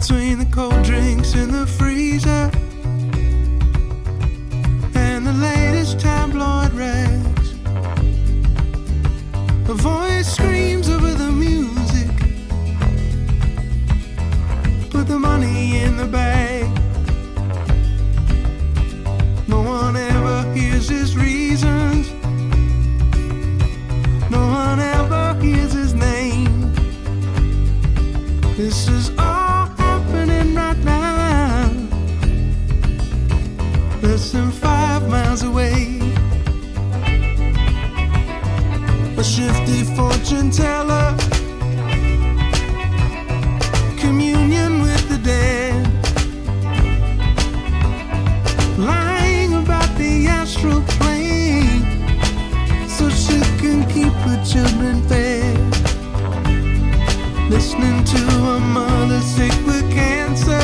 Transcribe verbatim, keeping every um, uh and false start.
between the cold drinks in the freezer and the latest tabloid rags. A voice screams over the music, put the money in the bag. No one ever hears his reasons, no one ever hears his name. This is all happening right now, less than five miles away. A shifty fortune teller, communion with the dead, lying about the astral plane so she can keep her children fed. Listening to a mother sick with cancer,